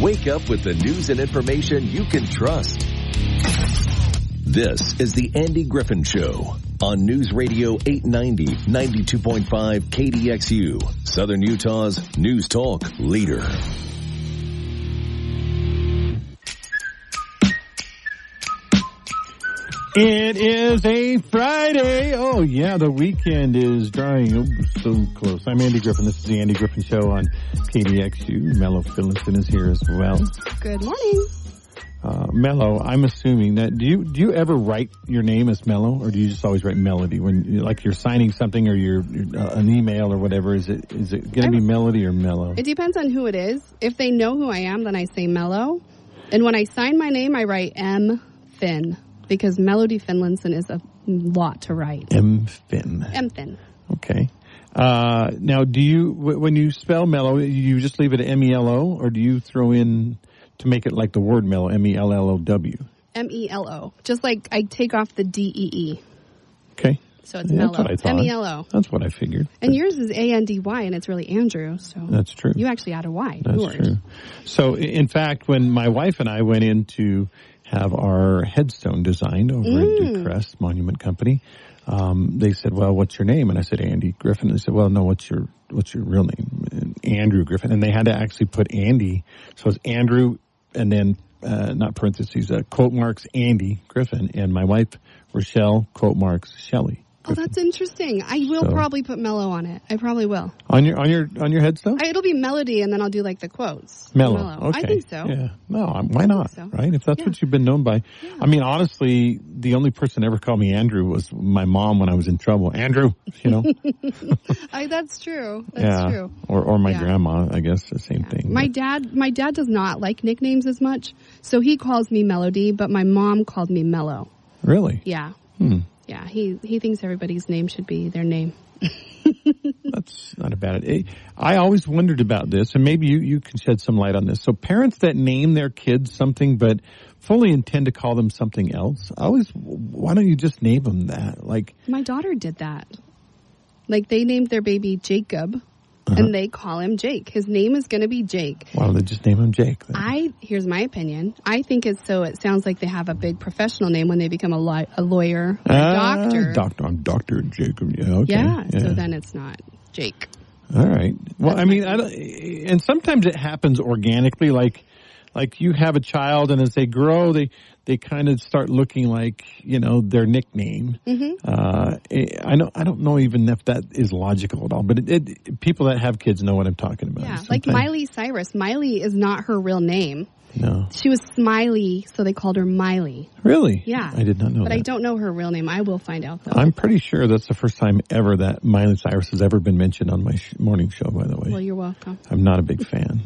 Wake up with the news and information you can trust. This is the Andy Griffin Show on News Radio 890, 92.5 KDXU, Southern Utah's News Talk leader. It is a Friday. Oh, yeah, the weekend is drawing so close. I'm Andy Griffin. This is the Andy Griffin Show on KDXU. Mello Phillips is here as well. Good morning. Mello, I'm assuming that, do you ever write your name as Mello, or do you just always write Melody? When, like, you're signing something or you're an email or whatever, is it going to be Melody or Mello? It depends on who it is. If they know who I am, then I say Mello. And when I sign my name, I write M. Finn. Because Melody Finlinson is a lot to write. M. Finn. M. Finn. Okay. Now, do you, when you spell Mello, you just leave it M-E-L-O, or do you throw in, to make it like the word Mellow, M-E-L-L-O-W? M-E-L-O. Just like I take off the D-E-E. Okay. So it's Mello. That's what I thought. M-E-L-O. That's what I figured. And yours is A-N-D-Y, and it's really Andrew. So that's true. You actually add a Y. That's true. So, in fact, when my wife and I went in to have our headstone designed over at Duke Crest Monument Company, they said, well, what's your name? And I said, Andy Griffin. They said, well, no, what's your real name? And Andrew Griffin. And they had to actually put Andy. So it's Andrew and then, not parentheses, quote marks Andy Griffin, and my wife, Rochelle, quote marks Shelley. Oh, that's interesting. I will probably put Mello on it. I probably will. On your headstone? It'll be Melody, and then I'll do like the quotes. Mello. Okay. I think so. Yeah. No, why not? So. Right? If that's what you've been known by. Yeah. I mean, honestly, the only person that ever called me Andrew was my mom when I was in trouble. Andrew, you know. That's true. That's true. Or my grandma, I guess, the same thing. My dad does not like nicknames as much, so he calls me Melody, but my mom called me Mello. Really? Yeah. Yeah, he thinks everybody's name should be their name. That's not a bad idea. I always wondered about this, and maybe you can shed some light on this. So parents that name their kids something but fully intend to call them something else, why don't you just name them that? Like, my daughter did that. Like, they named their baby Jacob, and they call him Jake. His name is going to be Jake. Why don't they just name him Jake then? Here's my opinion. I think it's so it sounds like they have a big professional name when they become a lawyer, or a doctor. I'm Dr. Jacob. Yeah, okay. Yeah, so then it's not Jake. All right. Well, I mean, and sometimes it happens organically, like you have a child, and as they grow, they kind of start looking like, you know, their nickname. I don't know even if that is logical at all, but people that have kids know what I'm talking about. Yeah, like Miley Cyrus. Miley is not her real name. No. She was Smiley, so they called her Miley. Really? Yeah. I did not know that. But I don't know her real name. I will find out, though. I'm pretty sure that's the first time ever that Miley Cyrus has ever been mentioned on my morning show, by the way. Well, you're welcome. I'm not a big fan.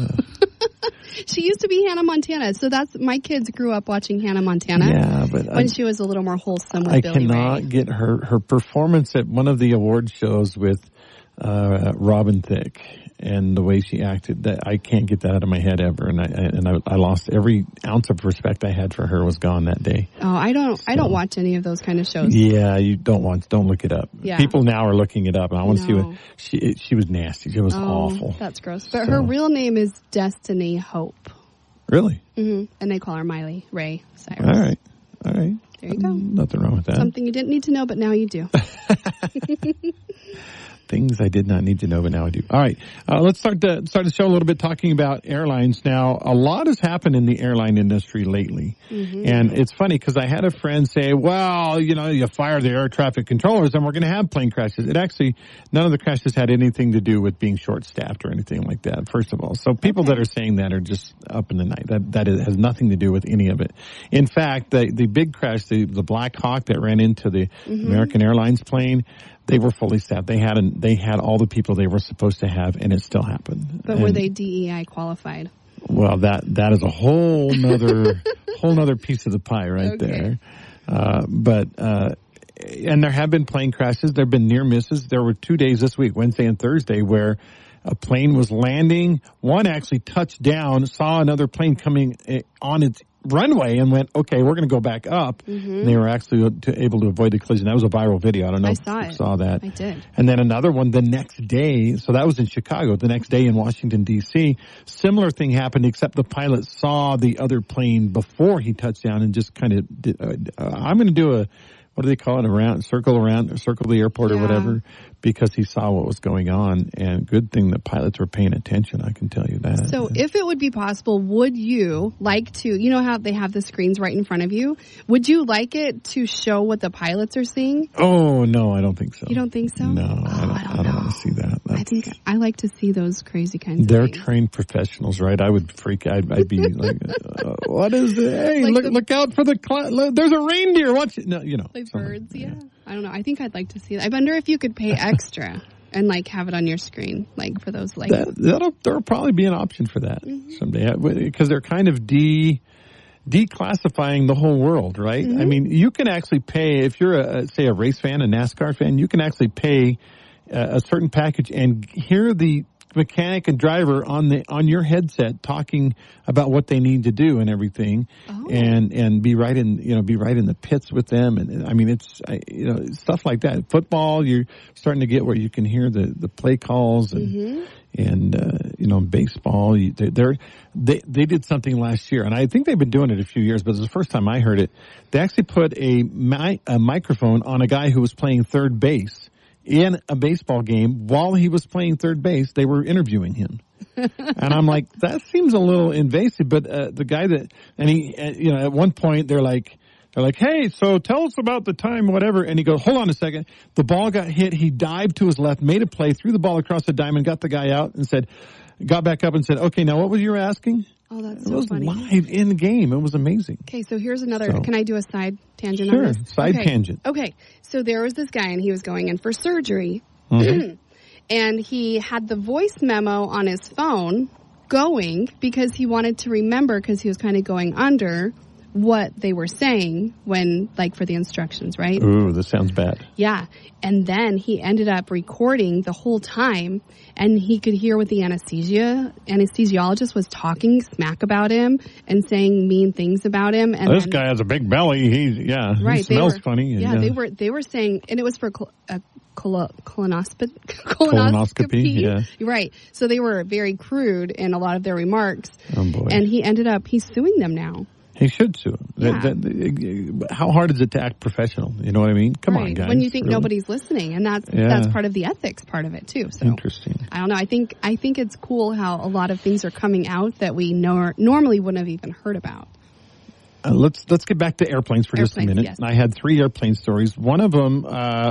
She used to be Hannah Montana, so my kids grew up watching Hannah Montana. Yeah, but when she was a little more wholesome with I Billy cannot Ray. get her performance at one of the award shows with Robin Thicke and the way she acted. That I can't get that out of my head ever, and I lost every ounce of respect I had for her was gone that day. Oh, I don't watch any of those kind of shows. Yeah, you don't look it up. Yeah. People now are looking it up, and I want to see what she was nasty. It was awful. That's gross. But her real name is Destiny Hope. Really? Mm-hmm. And they call her Miley Ray Cyrus. All right. There you go. Nothing wrong with that. Something you didn't need to know, but now you do. Things I did not need to know, but now I do. All right. Let's start the show a little bit talking about airlines. Now, a lot has happened in the airline industry lately. And it's funny because I had a friend say, well, you know, you fire the air traffic controllers and we're going to have plane crashes. It actually, none of the crashes had anything to do with being short-staffed or anything like that, first of all. So people that are saying that are just up in the night. That has nothing to do with any of it. In fact, the big crash, the Black Hawk that ran into the American Airlines plane, they were fully staffed. They had all the people they were supposed to have, and it still happened. But were they DEI qualified? Well, that is a whole nother piece of the pie right there. And there have been plane crashes. There have been near misses. There were 2 days this week, Wednesday and Thursday, where a plane was landing. One actually touched down, saw another plane coming on its runway and went, okay, we're going to go back up. And they were actually able to avoid the collision. That was a viral video. I don't know if you saw that. I did. And then another one the next day. So that was in Chicago. The next day in Washington, D.C., similar thing happened, except the pilot saw the other plane before he touched down and just kind of I'm going to do a, what do they call it, circle the airport or whatever, because he saw what was going on. And good thing the pilots were paying attention, I can tell you that. So if it would be possible, would you like to, you know how they have the screens right in front of you? Would you like it to show what the pilots are seeing? Oh, no, I don't think so. You don't think so? No, I don't want to see that. I think I like to see those crazy kinds of They're things. trained professionals, right? I would freak. I'd be like, what is it? Hey, like look out for the there's a reindeer. Watch it. No, Like birds, yeah. I don't know. I think I'd like to see that. I wonder if you could pay extra and like have it on your screen, like for those like there'll probably be an option for that someday, because they're kind of declassifying the whole world, right? I mean, you can actually pay if you're say a race fan, a NASCAR fan. You can actually pay a certain package and hear the mechanic and driver on your headset talking about what they need to do and everything, and be right in the pits with them. And I mean, it's stuff like that. Football, you're starting to get where you can hear the play calls and baseball. They did something last year, and I think they've been doing it a few years, but it was the first time I heard it. They actually put a microphone on a guy who was playing third base in a baseball game. While he was playing third base, they were interviewing him. And I'm like, that seems a little invasive, but the guy at one point they're like, hey, so tell us about the time, whatever. And he goes, hold on a second. The ball got hit. He dived to his left, made a play, threw the ball across the diamond, got the guy out and got back up and said, okay, now what was you asking? Oh, that's so funny. It was live in the game. It was amazing. Okay, so here's another. Can I do a side tangent on this? Sure, side tangent. Okay, so there was this guy, and he was going in for surgery, and he had the voice memo on his phone going because he wanted to remember, because he was kind of going under what they were saying when, like, for the instructions, right? Ooh, this sounds bad. Yeah. And then he ended up recording the whole time, and he could hear what the anesthesiologist was talking smack about him and saying mean things about him. And this guy has a big belly. He smells funny. Yeah, they were saying, and it was for colonoscopy. Yeah. Right. So they were very crude in a lot of their remarks. Oh, boy. And he's suing them now. He should sue. Yeah. How hard is it to act professional? You know what I mean? Come on, guys. When you think nobody's listening, and that's part of the ethics part of it too. So interesting. I don't know. I think it's cool how a lot of things are coming out that we normally wouldn't have even heard about. Let's get back to airplanes for just a minute. Yes. I had 3 airplane stories. One of them,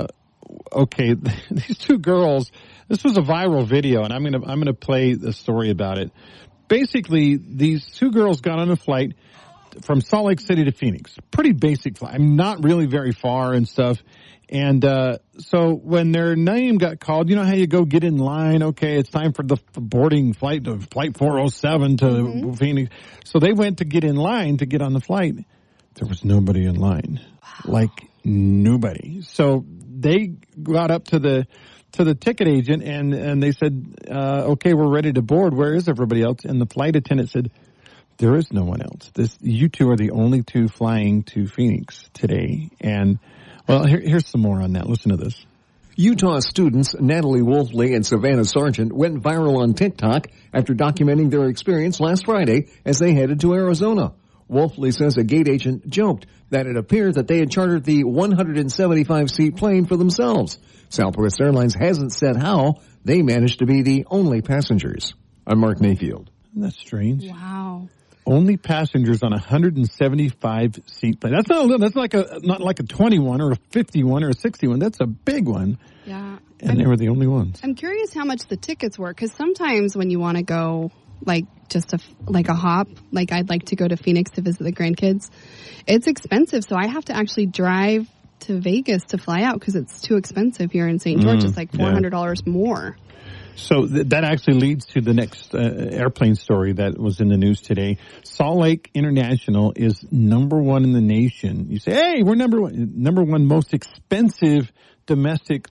these 2 girls. This was a viral video, and I'm gonna play the story about it. Basically, these 2 girls got on a flight from Salt Lake City to Phoenix. Pretty basic flight. I'm not really very far and stuff. And so when their name got called, you know how you go get in line? Okay, it's time for the boarding flight to Flight 407 to Phoenix. So they went to get in line to get on the flight. There was nobody in line. Wow. Like nobody. So they got up to the ticket agent and they said, okay, we're ready to board. Where is everybody else? And the flight attendant said, there is no one else. You 2 are the only 2 flying to Phoenix today. And, well, here's some more on that. Listen to this. Utah students Natalie Wolfley and Savannah Sargent went viral on TikTok after documenting their experience last Friday as they headed to Arizona. Wolfley says a gate agent joked that it appeared that they had chartered the 175-seat plane for themselves. Southwest Airlines hasn't said how they managed to be the only passengers. I'm Mark Mayfield. Isn't that strange? Wow. Only passengers on a 175-seat plane. That's not like a 21 or a 51 or a 61. That's a big one. Yeah. And they were the only ones. I'm curious how much the tickets were, because sometimes when you want to go, like, just a hop, like I'd like to go to Phoenix to visit the grandkids, it's expensive. So I have to actually drive to Vegas to fly out because it's too expensive here in St. George. It's like $400 more. So that actually leads to the next airplane story that was in the news today. Salt Lake International is number 1 in the nation. You say, hey, we're number 1 most expensive domestic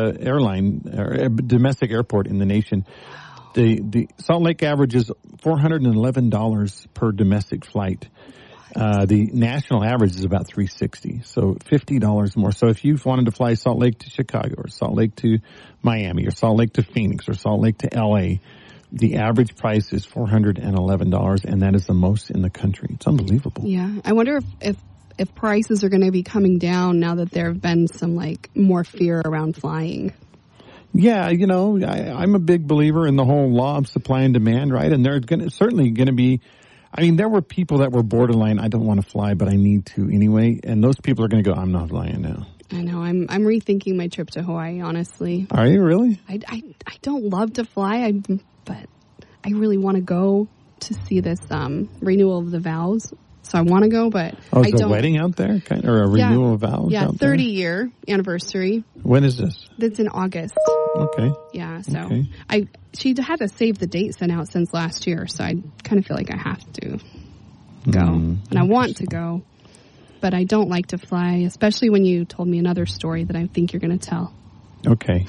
domestic airport in the nation. The Salt Lake average is $411 per domestic flight. The national average is about $360, so $50 more. So if you wanted to fly Salt Lake to Chicago or Salt Lake to Miami or Salt Lake to Phoenix or Salt Lake to LA, the average price is $411, and that is the most in the country. It's unbelievable. Yeah. I wonder if prices are going to be coming down now that there have been some more fear around flying. Yeah, I'm a big believer in the whole law of supply and demand, right? And there's certainly going to be, there were people that were borderline, I don't want to fly, but I need to anyway. And those people are going to go, I'm not flying now. I know. I'm rethinking my trip to Hawaii, honestly. Are you really? I don't love to fly, but I really want to go to see this renewal of the vows. So I want to go, but I don't. A wedding out there, or a renewal of vows? Yeah, out there? 30-year anniversary. When is this? It's in August. Okay. Yeah, so she had to save the date sent out since last year, so I kind of feel like I have to go, and I want to go, but I don't like to fly, especially when you told me another story that I think you're going to tell. Okay.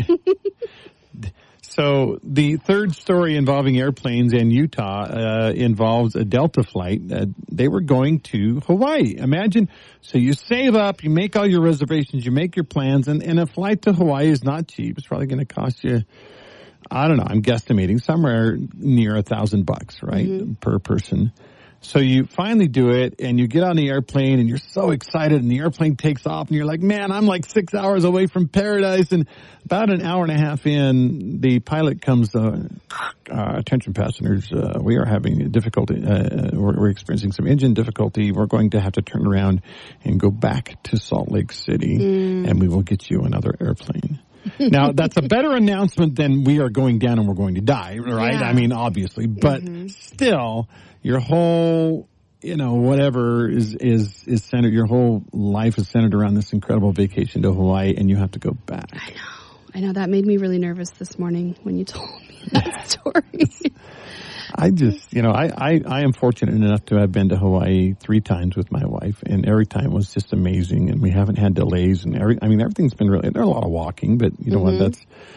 So the third story involving airplanes in Utah involves a Delta flight. They were going to Hawaii. Imagine, so you save up, you make all your reservations, you make your plans, and a flight to Hawaii is not cheap. It's probably going to cost you, I don't know, I'm guesstimating somewhere near $1,000, right, per person. So you finally do it, and you get on the airplane, and you're so excited, and the airplane takes off, and you're like, man, I'm like 6 hours away from paradise. And about an hour and a half in, the pilot comes, attention passengers, we are having difficulty, we're experiencing some engine difficulty. We're going to have to turn around and go back to Salt Lake City, and we will get you another airplane. Now, that's a better announcement than we are going down and we're going to die, right? Yeah. Obviously, but still, your whole, whatever is centered, your whole life is centered around this incredible vacation to Hawaii, and you have to go back. I know. That made me really nervous this morning when you told me that story. I just, I am fortunate enough to have been to Hawaii 3 times with my wife, and every time was just amazing, and we haven't had delays, and everything's been really, there's a lot of walking, but you know what, that's,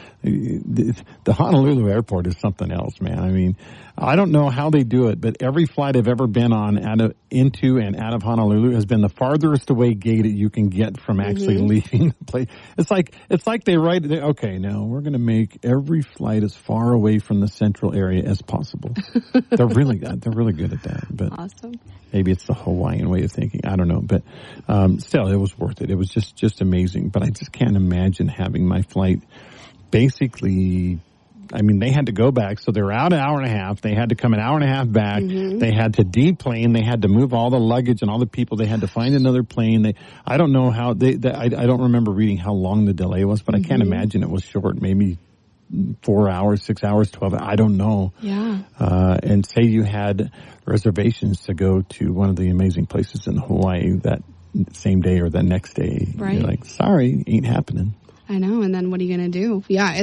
the Honolulu airport is something else, man. I don't know how they do it, but every flight I've ever been on into and out of Honolulu has been the farthest away gate that you can get from actually leaving the place. It's like they write, okay, now we're going to make every flight as far away from the central area as possible. They're really good at that. But awesome. Maybe it's the Hawaiian way of thinking. I don't know, but still, it was worth it. It was just amazing. But I just can't imagine having my flight. Basically, they had to go back, so they were out an hour and a half. They had to come an hour and a half back. They had to deplane. They had to move all the luggage and all the people. They had to find another plane. I don't know how I don't remember reading how long the delay was, but I can't imagine it was short. Maybe 4 hours, 6 hours, 12 hours. I don't know. Yeah. And say you had reservations to go to one of the amazing places in Hawaii that same day or the next day. Right. You're like, sorry, ain't happening. I know, and then what are you going to do? Yeah,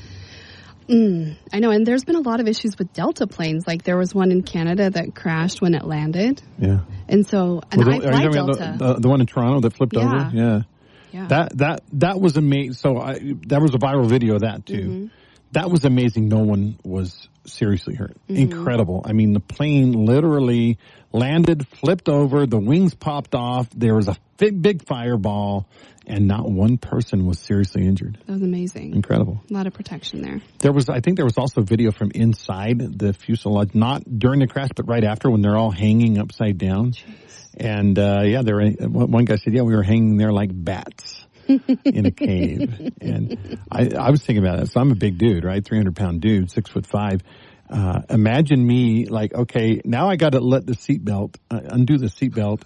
I know, and there's been a lot of issues with Delta planes. Like, there was one in Canada that crashed when it landed. Yeah. And so, I fly Delta. The one in Toronto that flipped over? Yeah. That was amazing. So, that was a viral video of that, too. That was amazing. No one was seriously hurt. Incredible. The plane literally landed, flipped over, the wings popped off, there was a big fireball, and not one person was seriously injured. That was amazing. Incredible. A lot of protection there. I think there was also video from inside the fuselage, not during the crash, but right after when they're all hanging upside down. Jeez. And, one guy said, we were hanging there like bats in a cave. And I was thinking about it. So I'm a big dude, right? 300-pound dude, 6'5". Imagine me like, okay, now I got to let the seatbelt, undo the seatbelt.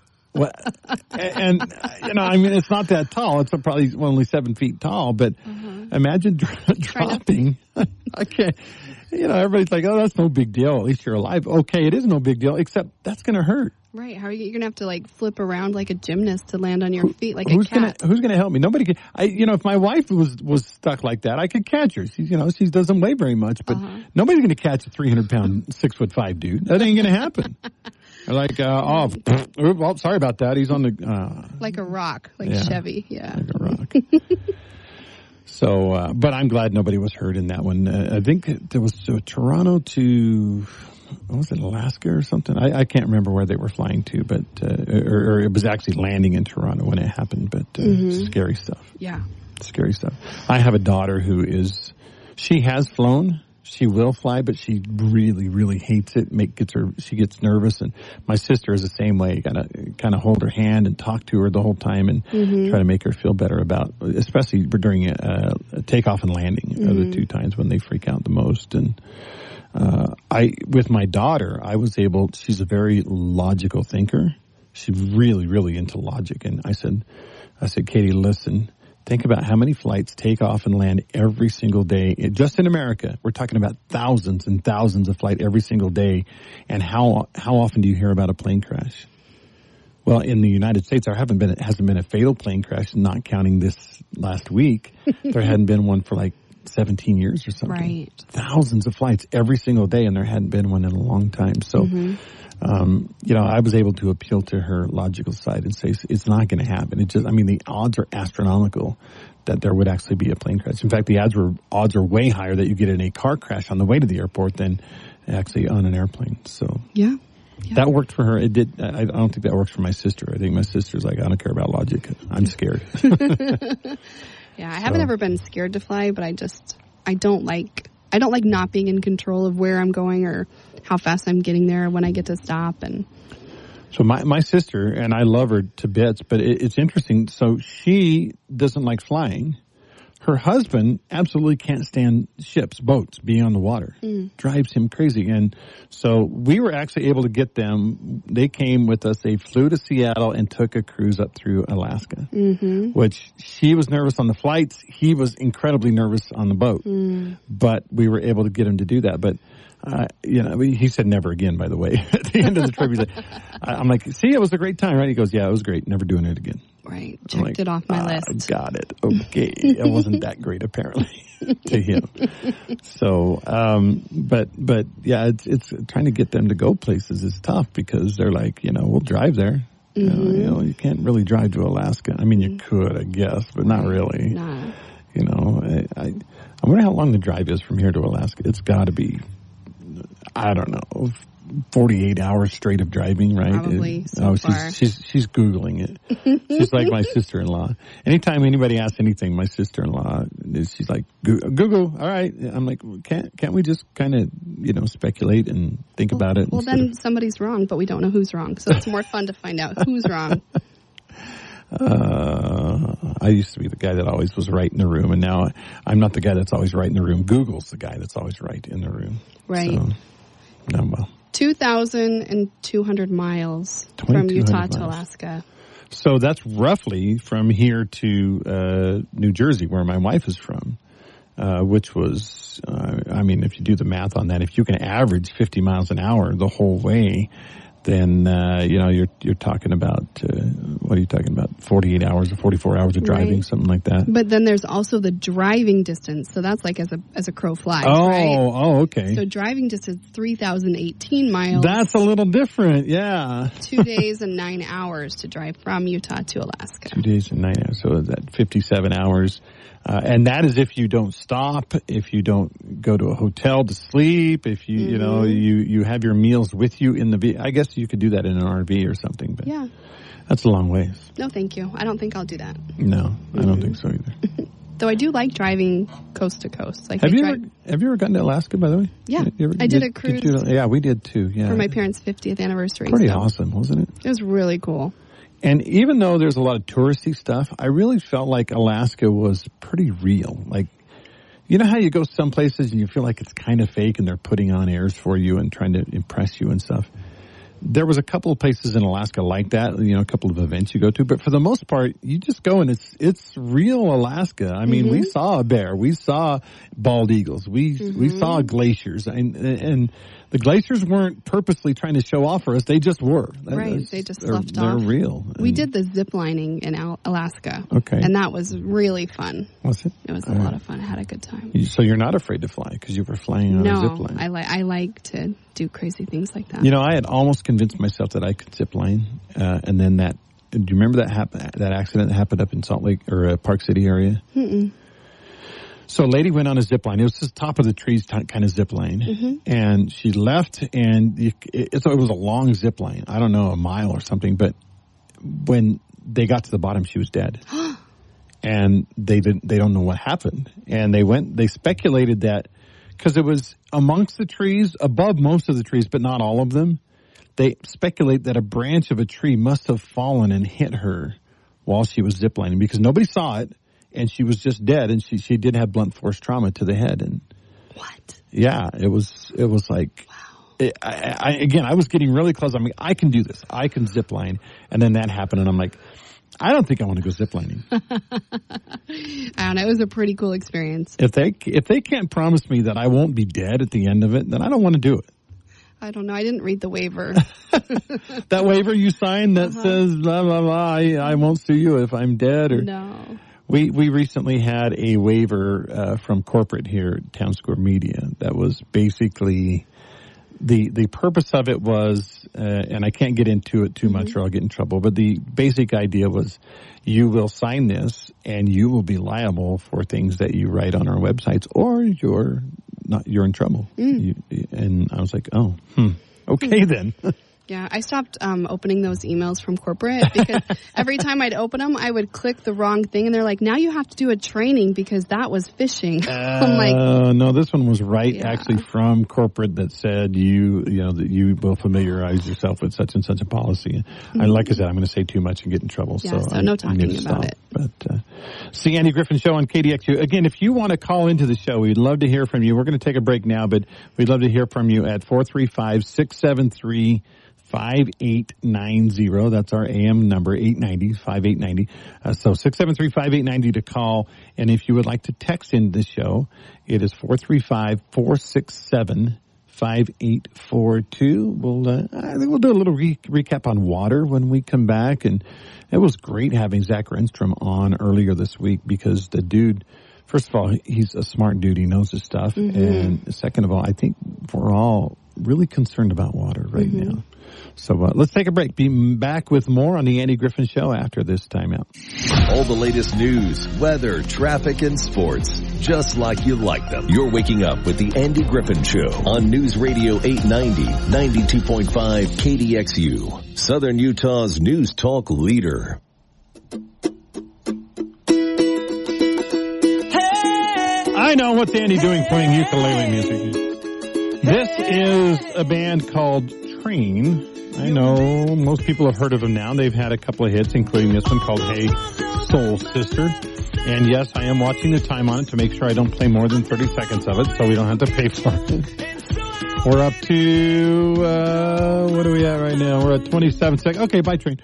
And it's not that tall. It's probably only 7 feet tall, but imagine dropping. Okay. Everybody's like, oh, that's no big deal. At least you're alive. Okay, it is no big deal, except that's going to hurt. Right. How are you're going to have to flip around like a gymnast to land on your feet like a cat? Who's going to help me? Nobody can. If my wife was stuck like that, I could catch her. She doesn't weigh very much, but nobody's going to catch a 300-pound, 6'5" dude. That ain't going to happen. Like, sorry about that. He's on the... like a rock, Chevy, yeah. Like a rock. So, but I'm glad nobody was hurt in that one. I think there was Toronto to was it Alaska or something? I can't remember where they were flying to, but or it was actually landing in Toronto when it happened. But scary stuff. Yeah, scary stuff. I have a daughter she has flown. She will fly, but she really, really hates it. She gets nervous, and my sister is the same way. You gotta kind of hold her hand and talk to her the whole time, and try to make her feel better about, especially during a takeoff and landing, are the two times when they freak out the most. And with my daughter, she's a very logical thinker. She's really, really into logic, and I said, Katie, listen. Think about how many flights take off and land every single day. Just in America, we're talking about thousands and thousands of flights every single day. And how often do you hear about a plane crash? Well, in the United States, there hasn't been a fatal plane crash, not counting this last week. There hadn't been one for like 17 years or something. Right. Thousands of flights every single day, and there hadn't been one in a long time. So, I was able to appeal to her logical side and say it's not going to happen. The odds are astronomical that there would actually be a plane crash. In fact, the odds are way higher that you get in a car crash on the way to the airport than actually on an airplane. So yeah. That worked for her. It did. I don't think that works for my sister. I think my sister's like, I don't care about logic. I'm scared. Yeah, I haven't ever been scared to fly, but I don't like not being in control of where I'm going or how fast I'm getting there, when I get to stop. And so my sister, and I love her to bits, but it's interesting. So she doesn't like flying. Her husband absolutely can't stand boats, being on the water. Drives him crazy. And so we were actually able to get them. They came with us. They flew to Seattle and took a cruise up through Alaska, which she was nervous on the flights. He was incredibly nervous on the boat. But we were able to get him to do that. But, he said never again, by the way. At the end of the trip, he said, I'm like, see, it was a great time, right? He goes, yeah, it was great. Never doing it again. Right. Checked it off my list. Got it. Okay. It wasn't that great, apparently, to him. So, but yeah, it's trying to get them to go places is tough because they're like, we'll drive there. You can't really drive to Alaska. I mean, you could, I guess, but not really. Nah. I wonder how long the drive is from here to Alaska. It's got to be, I don't know, 48 hours straight of driving, right? Probably so far. She's Googling it. She's like my sister-in-law. Anytime anybody asks anything, my sister-in-law, she's like, Google, all right. I'm like, can't we just kind of, speculate and think about it? Well, then somebody's wrong, but we don't know who's wrong. So it's more fun to find out who's wrong. I used to be the guy that always was right in the room, and now I'm not the guy that's always right in the room. Google's the guy that's always right in the room. Right. So, well. 2,200 miles from Utah to Alaska. So that's roughly from here to New Jersey, where my wife is from, which was, if you do the math on that, if you can average 50 miles an hour the whole way, then, you're talking about, what are you talking about? 48 hours or 44 hours of driving, right. Something like that. But then there's also the driving distance. So that's like as a crow flies, right? Oh, okay. So driving distance, 3,018 miles. That's a little different, yeah. 2 days and 9 hours to drive from Utah to Alaska. 2 days and 9 hours. So that's 57 hours. And that is if you don't stop, if you don't go to a hotel to sleep, if you, you have your meals with you in the vehicle. I guess you could do that in an RV or something, but yeah, that's a long ways. No, thank you. I don't think I'll do that. No, I don't think so either. Though I do like driving coast to coast. Like have you ever gotten to Alaska, by the way? Yeah, I did a cruise. Yeah, we did too. Yeah, for my parents' 50th anniversary. Pretty awesome, wasn't it? It was really cool. And even though there's a lot of touristy stuff, I really felt like Alaska was pretty real. Like, you know how you go some places and you feel like it's kind of fake and they're putting on airs for you and trying to impress you and stuff? There was a couple of places in Alaska like that, a couple of events you go to. But for the most part, you just go and it's real Alaska. I mean, we saw a bear. We saw bald eagles. We saw glaciers. And the glaciers weren't purposely trying to show off for us. They just were. Right. They just sloughed off. They're real. We did the zip lining in Alaska. Okay. And that was really fun. Was it? It was a lot of fun. I had a good time. So you're not afraid to fly because you were flying on a zip line? No, I like to do crazy things like that. I had almost convinced myself that I could zip line. And then do you remember that accident that happened up in Salt Lake or Park City area? Mm-mm. So a lady went on a zip line. It was the top of the trees kind of zip line. And she left, and it was a long zip line. I don't know, a mile or something. But when they got to the bottom, she was dead. And they don't know what happened. And they speculated that because it was amongst the trees, above most of the trees, but not all of them. They speculate that a branch of a tree must have fallen and hit her while she was ziplining because nobody saw it, and she was just dead, and she did have blunt force trauma to the head. And what? Yeah, it was like, wow. I was getting really close. I'm like, I can do this. I can zipline. And then that happened, and I'm like, I don't think I want to go ziplining. I don't know. It was a pretty cool experience. If they can't promise me that I won't be dead at the end of it, then I don't want to do it. I don't know. I didn't read the waiver. That waiver you signed that says blah blah blah. I won't sue you if I'm dead. Or no. We recently had a waiver from corporate here at Town Square Media that was basically the purpose of it was, and I can't get into it too much or I'll get in trouble, but the basic idea was you will sign this and you will be liable for things that you write on our websites or you're in trouble. And I was like, okay then. Yeah, I stopped opening those emails from corporate because every time I'd open them, I would click the wrong thing, and they're like, now you have to do a training because that was phishing. I'm like, no, this one was actually from corporate that said that you will familiarize yourself with such and such a policy. And like I said, I'm going to say too much and get in trouble. Yeah, so no talking about it. But it's the Andy Griffin Show on KDXU. Again, if you want to call into the show, we'd love to hear from you. We're going to take a break now, but we'd love to hear from you at 435-673-5890. That's our AM number, 5890. So 673-5890 to call. And if you would like to text in the show, it is 435-467-5842. I think we'll do a little recap on water when we come back. And it was great having Zach Renstrom on earlier this week because the dude, first of all, he's a smart dude. He knows his stuff. And second of all, I think we're all really concerned about water right now. So let's take a break. Be back with more on the Andy Griffin Show after this timeout. All the latest news, weather, traffic, and sports, just like you like them. You're waking up with the Andy Griffin Show on News Radio 890, 92.5 KDXU, Southern Utah's news talk leader. I know what's Andy doing playing ukulele music. This is a band called Train. I know most people have heard of them now. They've had a couple of hits, including this one called Hey Soul Sister. And yes, I am watching the time on it to make sure I don't play more than 30 seconds of it so we don't have to pay for it. We're up to, what are we at right now? We're at 27 seconds. Okay, bye, Train.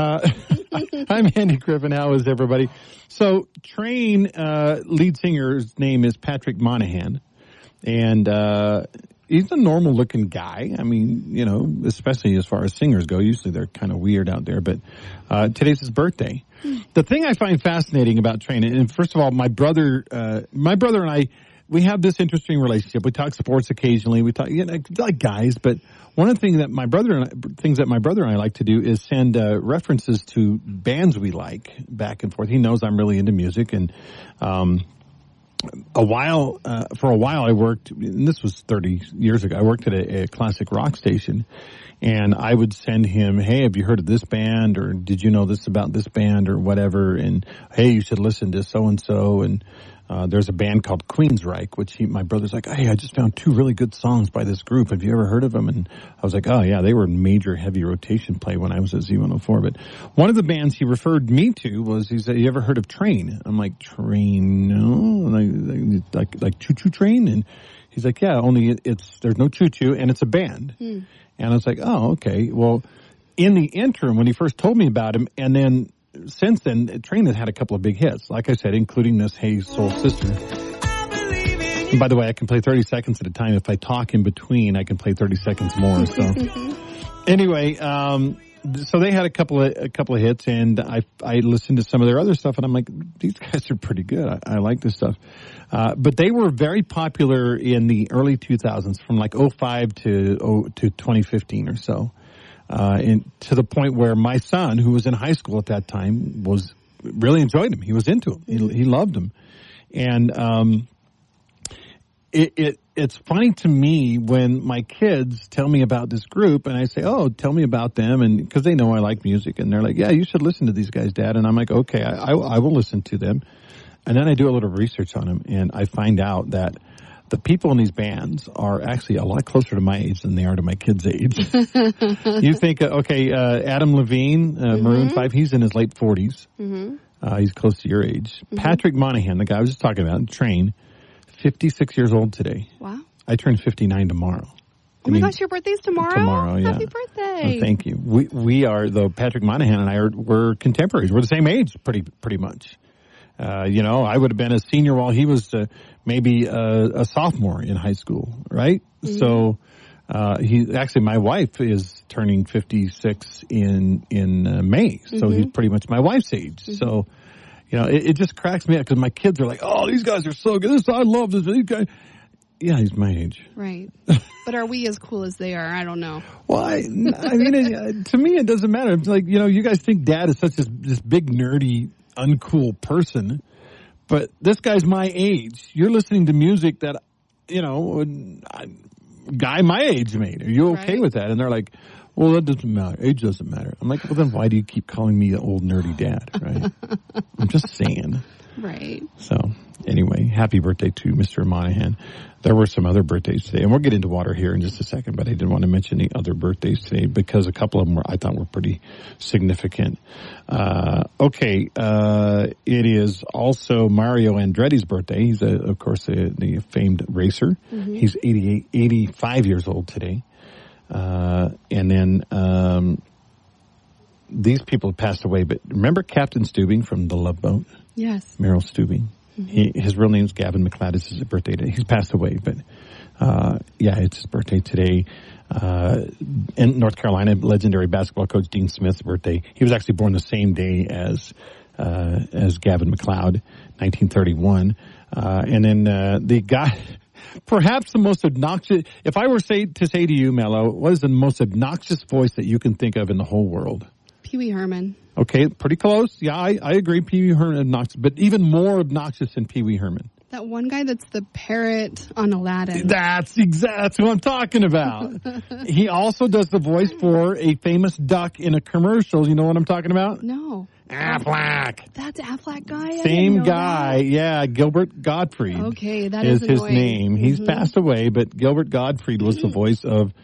I'm Andy Griffin. How is everybody? So Train, lead singer's name is Patrick Monahan. And, he's a normal looking guy. I mean, especially as far as singers go. Usually they're kind of weird out there, but today's his birthday. The thing I find fascinating about Train, and first of all, my brother and I, we have this interesting relationship. We talk sports occasionally. We talk, like guys, but one of the things that my brother and I like to do is send references to bands we like back and forth. He knows I'm really into music, and for a while I worked, and this was 30 years ago, I worked at a classic rock station, and I would send him, hey, have you heard of this band, or did you know this about this band, or whatever, and hey, you should listen to so-and-so, and there's a band called Queensryche, which my brother's like, hey, I just found 2 really good songs by this group. Have you ever heard of them? And I was like, oh, yeah, they were major heavy rotation play when I was at Z104. But one of the bands he referred me to was, he said, you ever heard of Train? I'm like, Train? No. Like Choo Choo Train? And he's like, yeah, only there's no choo-choo, and it's a band. And I was like, oh, okay. Well, in the interim, when he first told me about him, and then since then, Train has had a couple of big hits, like I said, including this Hey Soul Sister. And by the way, I can play 30 seconds at a time. If I talk in between, I can play 30 seconds more. So anyway, so they had a couple of hits, and I listened to some of their other stuff, and I'm like, these guys are pretty good. I like this stuff. But they were very popular in the early 2000s, from like 05 to 2015 or so. And to the point where my son, who was in high school at that time, really enjoyed him. He was into him. He loved him. And it's funny to me when my kids tell me about this group, and I say, "Oh, tell me about them," and because they know I like music, and they're like, "Yeah, you should listen to these guys, Dad." And I'm like, "Okay, I will listen to them," and then I do a little research on them, and I find out that the people in these bands are actually a lot closer to my age than they are to my kids' age. You think, Adam Levine, Maroon 5, he's in his late 40s. Mm-hmm. He's close to your age. Mm-hmm. Patrick Monahan, the guy I was just talking about, Train, 56 years old today. Wow. I turn 59 tomorrow. Oh my gosh, your birthday's tomorrow? Tomorrow, yeah. Happy birthday. Oh, thank you. We are, though, Patrick Monahan and I we're contemporaries. We're the same age, pretty much. I would have been a senior while he was maybe a sophomore in high school, right? Mm-hmm. So my wife is turning 56 in May, so he's pretty much my wife's age. Mm-hmm. So, it just cracks me up because my kids are like, "Oh, these guys are so good. I love this. These guys." Yeah, he's my age. Right. But are we as cool as they are? I don't know. Well, I mean, to me, it doesn't matter. It's like, you guys think Dad is such this big, nerdy, uncool person, but this guy's my age. You're listening to music that, a guy my age made. Are you okay with that? And they're like, "Well, that doesn't matter. Age doesn't matter." I'm like, "Well, then why do you keep calling me the old nerdy dad?" Right? I'm just saying. Right. So, anyway, happy birthday to Mr. Monahan. There were some other birthdays today, and we'll get into water here in just a second, but I didn't want to mention the other birthdays today because a couple of them I thought were pretty significant. It is also Mario Andretti's birthday. He's, of course, the famed racer. Mm-hmm. He's 85 years old today. And then these people have passed away, but remember Captain Steubing from The Love Boat? Yes. Merrill Steubing. Mm-hmm. His real name is Gavin McLeod. This is his birthday today. He's passed away, but it's his birthday today. In North Carolina, legendary basketball coach Dean Smith's birthday. He was actually born the same day as Gavin McLeod, 1931. And then the guy, perhaps the most obnoxious. If I were to say to you, Mello, what is the most obnoxious voice that you can think of in the whole world? Pee Wee Herman. Okay, pretty close. Yeah, I agree. Pee Wee Herman obnoxious, but even more obnoxious than Pee Wee Herman. That one guy that's the parrot on Aladdin. That's what I'm talking about. He also does the voice for a famous duck in a commercial. You know what I'm talking about? No. Aflac. That's Aflac guy? Same guy. That. Yeah, Gilbert Gottfried. Okay, that is his annoying. Name. He's passed away, but Gilbert Gottfried was the voice.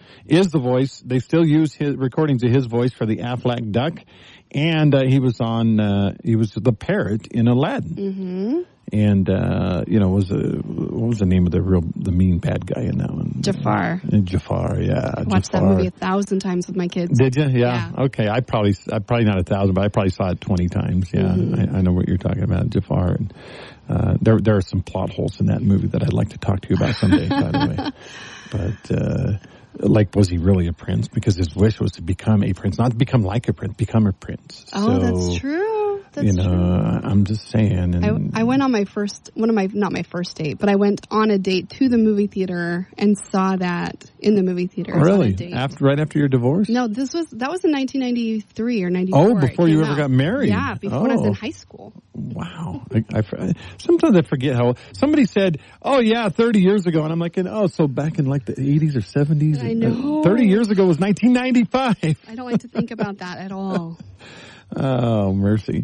They still use his recordings of his voice for the Aflac duck. And he was the parrot in Aladdin. Mm-hmm. And, what was the name of the mean bad guy in that one? Jafar. Jafar, yeah. I watched that movie 1,000 times with my kids. Did you? Yeah. Okay. I probably not 1,000, but I probably saw it 20 times. Yeah. Mm-hmm. I know what you're talking about, Jafar. And, there are some plot holes in that movie that I'd like to talk to you about someday, by the way. But, was he really a prince? Because his wish was to become a prince, not to become like a prince, become a prince. Oh, that's true. That's true. I'm just saying. And I went on not my first date, but I went on a date to the movie theater and saw that in the movie theater. Really? Right after your divorce? No, that was in 1993 or 94. Oh, before you ever got married? Yeah, before I was in high school. Wow. Sometimes I forget how. Somebody said, "Oh yeah, 30 years ago," and I'm like, "Oh, so back in like the 80s or 70s?" I know. 30 years ago was 1995. I don't like to think about that at all. Oh, mercy.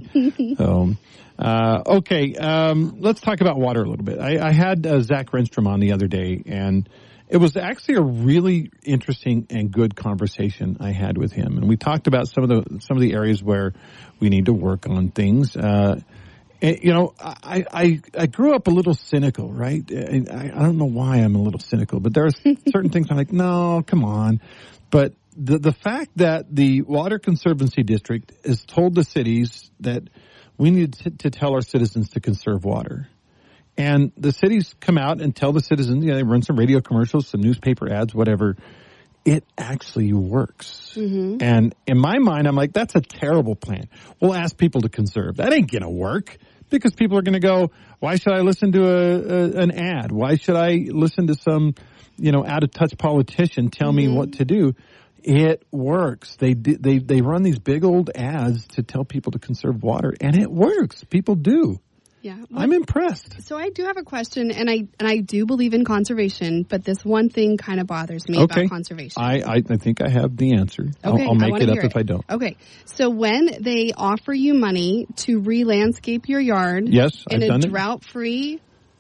Okay. Let's talk about water a little bit. I had Zach Renstrom on the other day, and it was actually a really interesting and good conversation I had with him. And we talked about some of the areas where we need to work on things. I grew up a little cynical, right? I don't know why I'm a little cynical, but there are certain things I'm like, no, come on. But the fact that the Water Conservancy District has told the cities that we need to tell our citizens to conserve water. And the cities come out and tell the citizens, they run some radio commercials, some newspaper ads, whatever. It actually works. Mm-hmm. And in my mind, I'm like, that's a terrible plan. We'll ask people to conserve. That ain't going to work because people are going to go, why should I listen to an ad? Why should I listen to some, out-of-touch politician tell me what to do? It works. They run these big old ads to tell people to conserve water, and it works. People do. Yeah. I'm impressed. So I do have a question, and I do believe in conservation, but this one thing kind of bothers me about conservation. I think I have the answer. Okay, I'll make it up if I don't. Okay. So when they offer you money to re-landscape your yard in a drought-free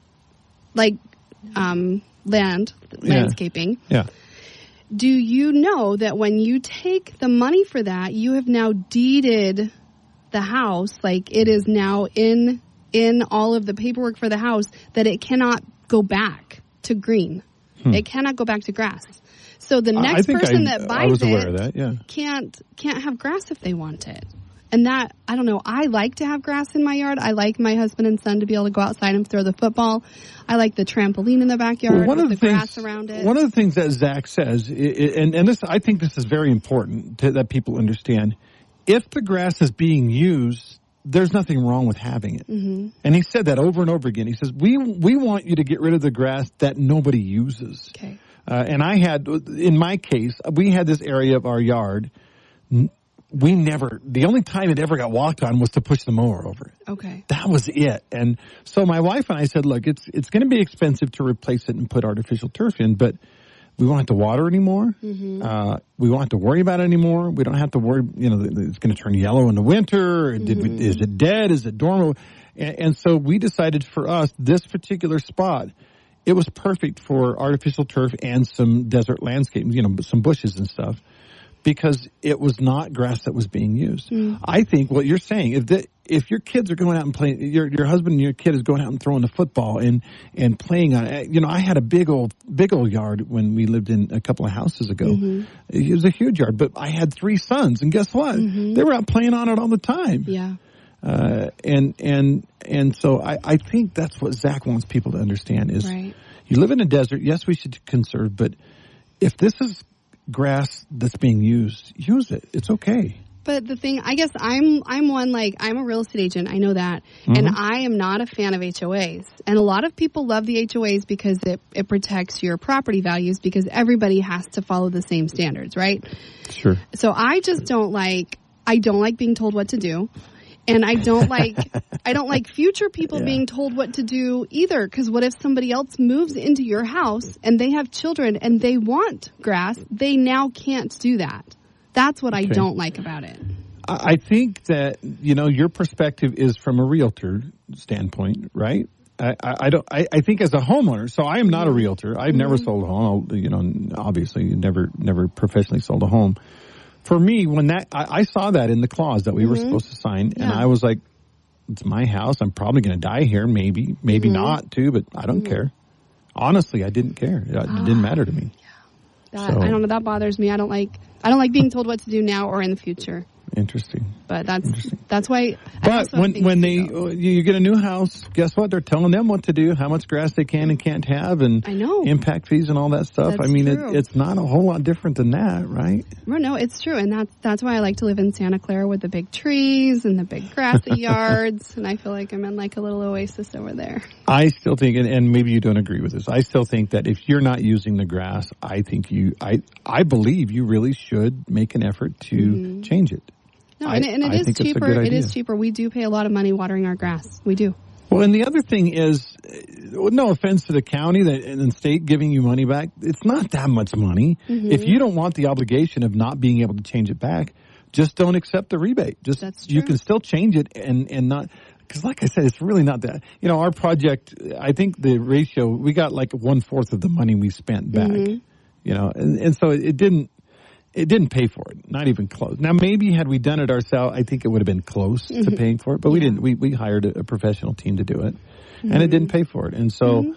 landscaping, do you know that when you take the money for that, you have now deeded the house, like it is now in all of the paperwork for the house, that it cannot go back to green. It cannot go back to grass. So the next person that buys it can't have grass if they want it. And that, I don't know, I like to have grass in my yard. I like my husband and son to be able to go outside and throw the football. I like the trampoline in the backyard with the grass around it. One of the things that Zach says, and this, I think this is very important that people understand, if the grass is being used, there's nothing wrong with having it. Mm-hmm. And he said that over and over again. He says, we want you to get rid of the grass that nobody uses. Okay. And in my case, we had this area of our yard. The only time it ever got walked on was to push the mower over it. Okay. That was it. And so my wife and I said, look, it's going to be expensive to replace it and put artificial turf in, but we won't have to water anymore. Mm-hmm. We won't have to worry about it anymore. We don't have to worry, it's going to turn yellow in the winter. Is it dead? Is it dormant? And so we decided for us, this particular spot, it was perfect for artificial turf and some desert landscape, some bushes and stuff, because it was not grass that was being used. Mm. I think what you're saying, if your kids are going out and playing, your husband and your kid is going out and throwing the football and playing on it. I had a big old yard when we lived in a couple of houses ago. Mm-hmm. It was a huge yard, but I had 3 sons, and guess what? Mm-hmm. They were out playing on it all the time. Yeah. And so I think that's what Zach wants people to understand is you live in a desert. Yes, we should conserve, but if this is grass that's being used, use it. It's okay. But the thing, I guess I'm a real estate agent. I know that. Mm-hmm. And I am not a fan of HOAs. And a lot of people love the HOAs because it protects your property values because everybody has to follow the same standards, right? Sure. So I don't like being told what to do. And I don't like future people being told what to do either. Because what if somebody else moves into your house and they have children and they want grass? They now can't do that. That's what I don't like about it. I think that, your perspective is from a realtor standpoint, right? I think as a homeowner, so I am not a realtor. I've never sold a home. Obviously never professionally sold a home. For me, when I saw that in the clause that we were supposed to sign, and I was like, it's my house. I'm probably going to die here. Maybe not too, but I don't care. Honestly, I didn't care. It didn't matter to me. Yeah. I don't know. That bothers me. I don't like being told what to do now or in the future. Interesting. But that's why. But when you get a new house, guess what? They're telling them what to do, how much grass they can and can't have, and I know impact fees and all that stuff. That's true. It's not a whole lot different than that, right? Well, no, it's true, and that's why I like to live in Santa Clara with the big trees and the big grassy yards, and I feel like I'm in like a little oasis over there. I still think, and maybe you don't agree with this, I still think that if you're not using the grass, I believe you really should make an effort to change it. No, and it is cheaper. It is cheaper. We do pay a lot of money watering our grass. We do. Well, and the other thing is, no offense to the county and the state giving you money back, it's not that much money. Mm-hmm. If you don't want the obligation of not being able to change it back, just don't accept the rebate. That's true. You can still change it and not, because like I said, it's really not that. Our project, I think the ratio, we got like 1/4 of the money we spent back. Mm-hmm. And so it didn't pay for it, not even close. Now, maybe had we done it ourselves, I think it would have been close to paying for it, but we didn't. We hired a professional team to do it, and it didn't pay for it. And so,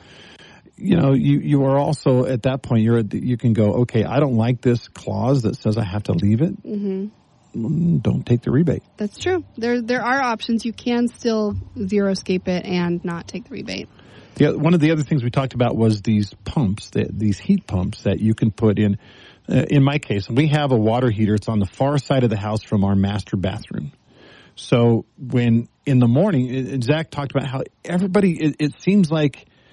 you are also at that point, you can go, okay, I don't like this clause that says I have to leave it. Mm-hmm. Don't take the rebate. That's true. There are options. You can still zero-scape it and not take the rebate. One of the other things we talked about was these pumps, these heat pumps that you can put in. In my case, we have a water heater. It's on the far side of the house from our master bathroom. So when in the morning, Zach talked about how everybody, it seems like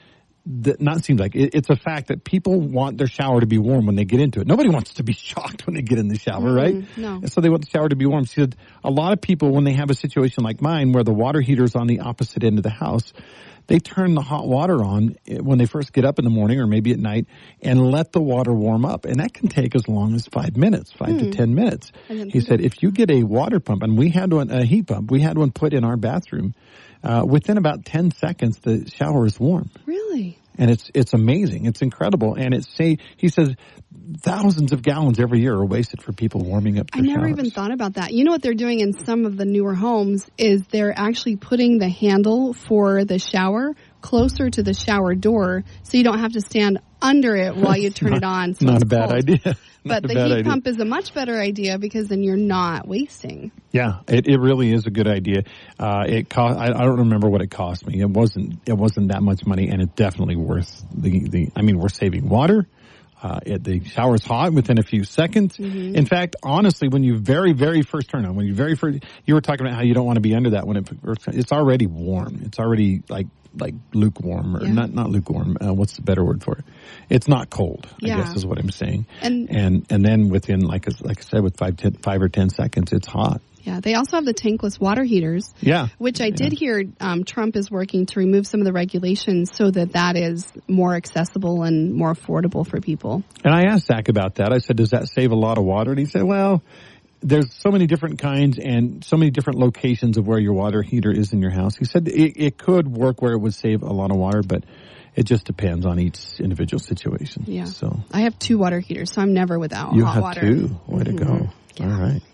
it's a fact that people want their shower to be warm when they get into it. Nobody wants to be shocked when they get in the shower, right? No. And so they want the shower to be warm. She said a lot of people, when they have a situation like mine where the water heater is on the opposite end of the house, they turn the hot water on when they first get up in the morning or maybe at night and let the water warm up. And that can take as long as 5 minutes, 5 to 10 minutes. He said if you get a water pump, and we had one, a heat pump, we had one put in our bathroom, within about 10 seconds, the shower is warm. Really? And it's amazing. It's incredible. And he says thousands of gallons every year are wasted for people warming up their showers. I never even thought about that. You know what they're doing in some of the newer homes is they're actually putting the handle for the shower closer to the shower door so you don't have to stand under it while you turn it on. So not a bad idea. But the heat pump is a much better idea because then you're not wasting. Yeah, it really is a good idea. It cost. I don't remember what it cost me. It wasn't that much money, and it's definitely worth the. I mean, we're saving water. The shower's hot within a few seconds. Mm-hmm. In fact, honestly, when you very, very first turn on, you were talking about how you don't want to be under that when it's already warm. It's already like lukewarm, or not lukewarm. What's the better word for it? It's not cold, I guess is what I'm saying. And then within, like I said, with 5 or 10 seconds, it's hot. Yeah, they also have the tankless water heaters. Yeah. Which I did hear Trump is working to remove some of the regulations so that is more accessible and more affordable for people. And I asked Zach about that. I said, does that save a lot of water? And he said, well, there's so many different kinds and so many different locations of where your water heater is in your house. He said it could work where it would save a lot of water, but it just depends on each individual situation. Yeah. So I have 2 water heaters, so I'm never without hot water. You have 2? Way to go. Yeah. All right.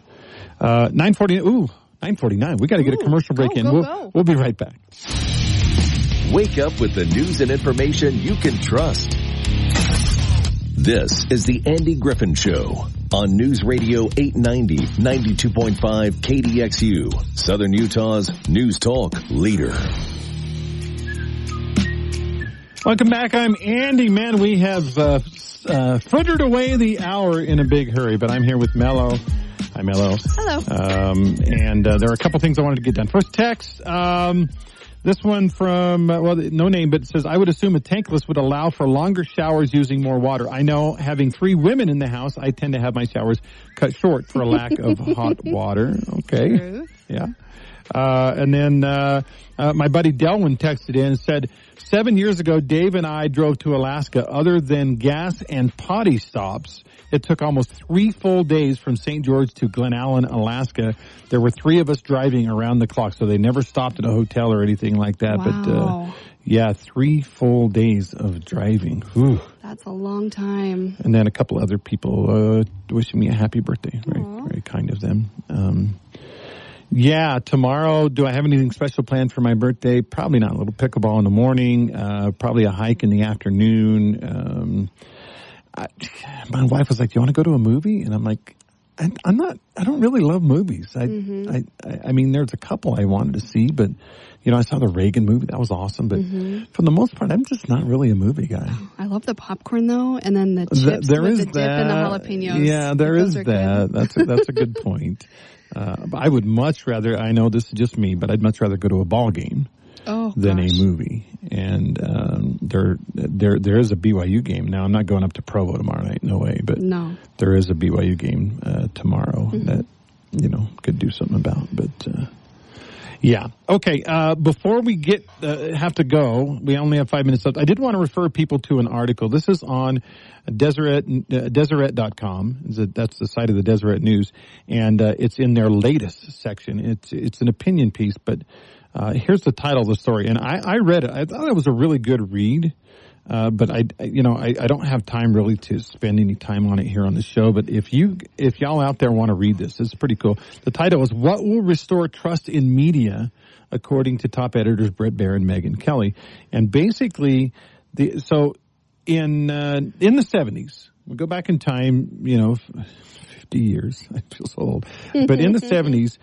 9:49. We got to get a commercial break in. We'll be right back. Wake up with the news and information you can trust. This is the Andy Griffin Show on News Radio 890, 92.5 KDXU, Southern Utah's News Talk leader. Welcome back. I'm Andy. Man, we have frittered away the hour in a big hurry, but I'm here with Mello. Hi, Mello. Hello. And there are a couple things I wanted to get done. First text, this one from, no name, but it says, I would assume a tankless would allow for longer showers using more water. I know, having 3 women in the house, I tend to have my showers cut short for a lack of hot water. Okay. True. Yeah. And then my buddy Delwyn texted in and said, 7 years ago, Dave and I drove to Alaska. Other than gas and potty stops, it took almost 3 full days from St. George to Glen Allen, Alaska. There were 3 of us driving around the clock, so they never stopped at a hotel or anything like that. Wow. But 3 full days of driving. Whew. That's a long time. And then a couple other people wishing me a happy birthday. Very, very kind of them. Tomorrow, do I have anything special planned for my birthday? Probably not. A little pickleball in the morning, probably a hike in the afternoon. My wife was like, do you want to go to a movie? And I'm like, I don't really love movies. I mean, there's a couple I wanted to see, but, I saw the Reagan movie. That was awesome. But for the most part, I'm just not really a movie guy. I love the popcorn, though, and then the chips with the dip and the jalapenos. Yeah, there is that. That's a good point. But I would much rather, I know this is just me, but I'd much rather go to a ball game than a movie. And there is a BYU game. Now, I'm not going up to Provo tomorrow night, no way. But there is a BYU game tomorrow that, could do something about. But, okay. Before we have to go, we only have 5 minutes left. I did want to refer people to an article. This is on Deseret.com. That's the site of the Deseret News, and it's in their latest section. It's an opinion piece, but here's the title of the story. And I read it. I thought it was a really good read, but I don't have time really to spend any time on it here on the show. But if y'all out there want to read this, it's pretty cool. The title is "What Will Restore Trust in Media?" according to top editors Bret Baier and Megyn Kelly. And basically, in the 70s, we go back in time, 50 years. I feel so old. But in the 70s,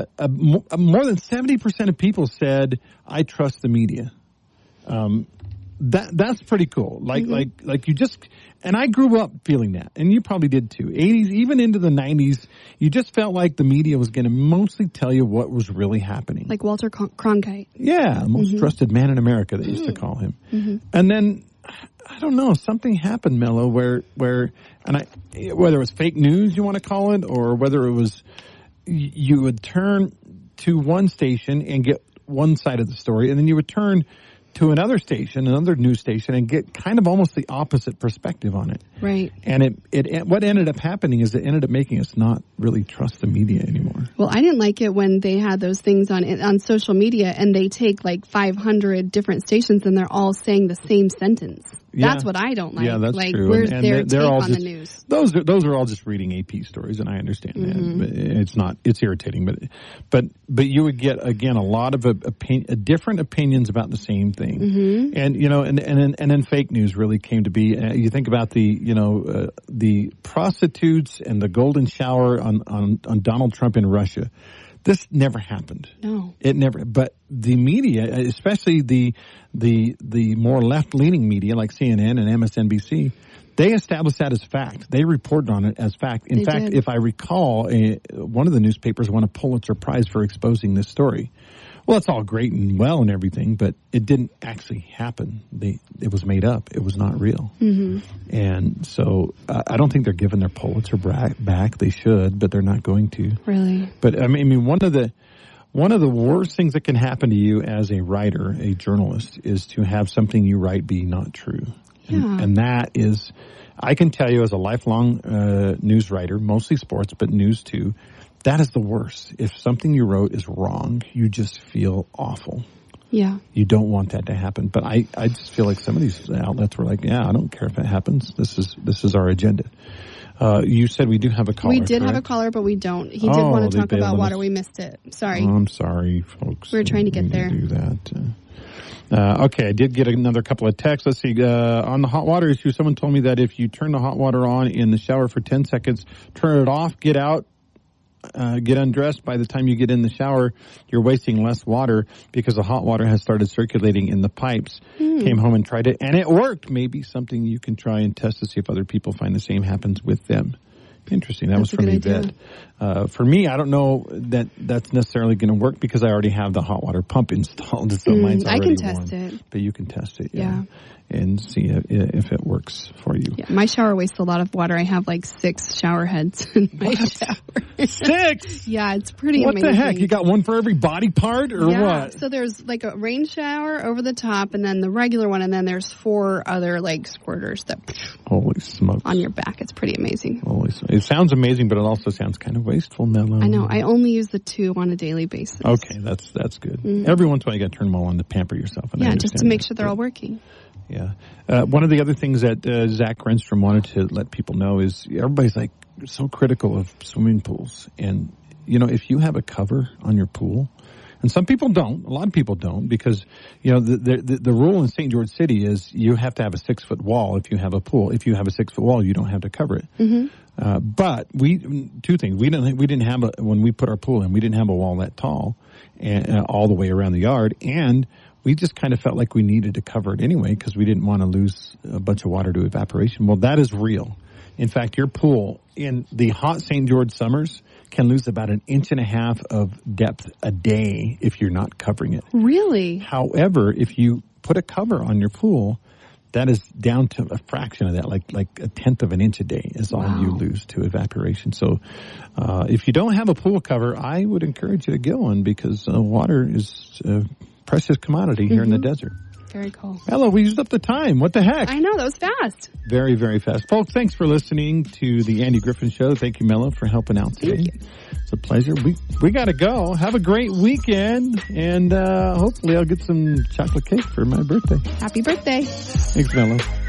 more than 70% of people said, I trust the media. that's pretty cool. Like you just, and I grew up feeling that, and you probably did too. 80s, even into the 90s, you just felt like the media was going to mostly tell you what was really happening. Like Walter Cronkite. Yeah, the most trusted man in America, they used to call him. And then, I don't know, something happened, Mello, where whether it was fake news, you want to call it, or whether it was, you would turn to one station and get one side of the story, and then you would turn to another station, another news station, and get kind of almost the opposite perspective on it. Right. And what ended up happening is it ended up making us not really trust the media anymore. Well, I didn't like it when they had those things on social media and they take like 500 different stations and they're all saying the same sentence. Yeah. That's what I don't like. Yeah, that's like, true. Where's and their take all on just, the news? Those are all just reading AP stories, and I understand that. But it's irritating. But you would get, again, a lot of different opinions about the same thing. And, and then fake news really came to be. You think about the prostitutes and the golden shower on Donald Trump in Russia. This never happened. No. It never. But the media, especially the more left-leaning media like CNN and MSNBC, they established that as fact. They reported on it as fact. In fact, if I recall, one of the newspapers won a Pulitzer Prize for exposing this story. Well, it's all great and well and everything, but it didn't actually happen. It was made up. It was not real. And so I don't think they're giving their Pulitzer back. They should, but they're not going to. Really? But I mean, one of the worst things that can happen to you as a writer, a journalist, is to have something you write be not true. Yeah. And that is, I can tell you as a lifelong news writer, mostly sports, but news too, that is the worst. If something you wrote is wrong, you just feel awful. Yeah. You don't want that to happen. But I just feel like some of these outlets were like, yeah, I don't care if it happens. This is our agenda. You said we do have a caller. We did correct? have a caller, but we don't. He did want to talk about water. We missed it. Sorry. Oh, I'm sorry, folks. We were trying to get there. Do that. Okay, I did get another couple of texts. Let's see. On the hot water issue, someone told me that if you turn the hot water on in the shower for 10 seconds, turn it off, get out, get undressed, by the time you get in the shower, you're wasting less water because the hot water has started circulating in the pipes. Came home and tried it, and it worked. Maybe something you can try and test to see if other people find the same happens with them. Interesting. That was from Yvette. For me, I don't know that that's necessarily going to work because I already have the hot water pump installed. So mine's already I can test it. But you can test it, yeah. And see if it works for you. Yeah, my shower wastes a lot of water. I have like 6 shower heads in my shower. 6? Yeah, it's pretty amazing. What the heck? You got one for every body part or what? So there's like a rain shower over the top and then the regular one, and then there's 4 other like squirters that holy smokes on your back. It's pretty amazing. Holy smokes. It sounds amazing, but it also sounds kind of wasteful, Mello. I know. I only use the 2 on a daily basis. Okay, that's good. Every once in a while you got to turn them all on to pamper yourself. And just to make sure they're all working. Yeah. One of the other things that Zach Renstrom wanted to let people know is everybody's like so critical of swimming pools. And, if you have a cover on your pool, and some people don't, a lot of people don't, because, the rule in St. George City is you have to have a 6-foot wall if you have a pool. If you have a 6-foot wall, you don't have to cover it. But two things. We didn't have when we put our pool in, we didn't have a wall that tall and all the way around the yard. And we just kind of felt like we needed to cover it anyway because we didn't want to lose a bunch of water to evaporation. Well, that is real. In fact, your pool in the hot St. George summers can lose about 1.5 inches of depth a day if you're not covering it. Really? However, if you put a cover on your pool, that is down to a fraction of that, like 1/10 of an inch a day is all you lose to evaporation. So if you don't have a pool cover, I would encourage you to get one because water is precious commodity here in the desert. Very cool. Hello, we used up the time. What the heck? I know, that was fast. Very, very fast. Folks, thanks for listening to the Andy Griffin Show. Thank you, Mello, for helping out today. Thank you. It's a pleasure. We got to go. Have a great weekend, and hopefully I'll get some chocolate cake for my birthday. Happy birthday. Thanks, Mello.